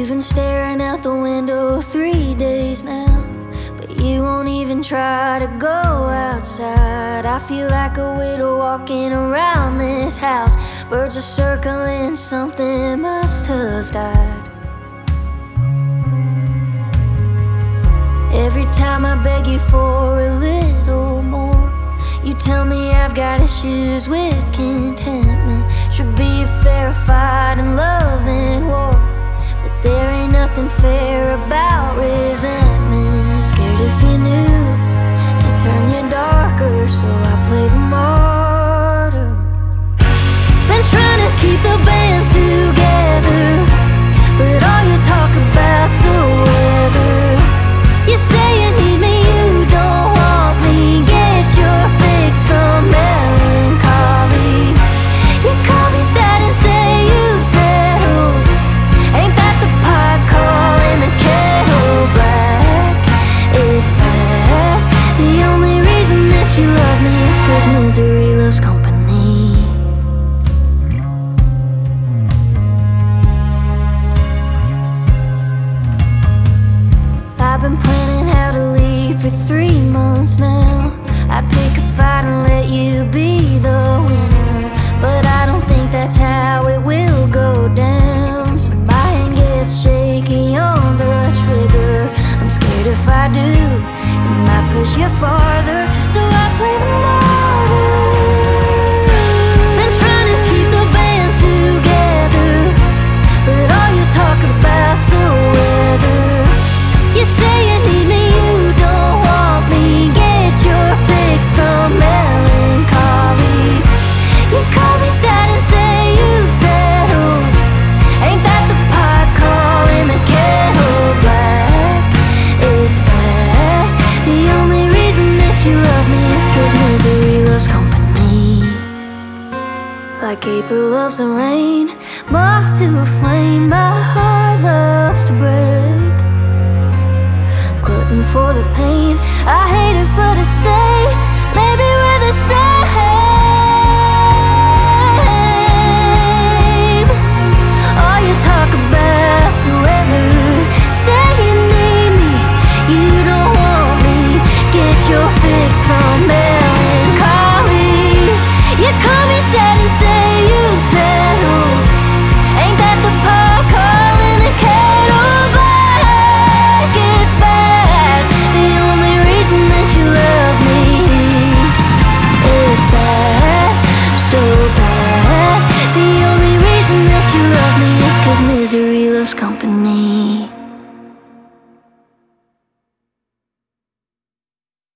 You've been staring out the window 3 days now, but you won't even try to go outside. I feel like a widow walking around this house. Birds are circling, something must have died. Every time I beg you for a little more, you tell me I've got issues with contentment. Should be a fair fight in love and war, but there ain't nothing fair about resentment. Scared if you knew, it'd turn you darker, so I play the martyr. Been trying to keep the band together, but all you talk about's the weather. You say you need me, you don't want me. Get your fix from melancholy. You call me sad and say you've settled. Ain't that the pot calling the kettle black? It's bad. The only reason that you love me is 'cause misery loves company. I've been planning how to leave for 3 months now. I'd pick a fight and let you be the winner, but I don't think that's how it will go down. So my hand gets shaky on the trigger. I'm scared if I do, it might push you farther, so I play the martyr. Been trying to keep the band together, but all you talk about's the weather. You say you need me, you don't want me. Get your fix from melancholy. You call me sad and say you've settled. Ain't that the pot calling the kettle black? It's bad. The only reason that you love me is 'cause misery loves company. Like April loves the rain, moth to a flame, my heart loves to break. Glutton for the pain I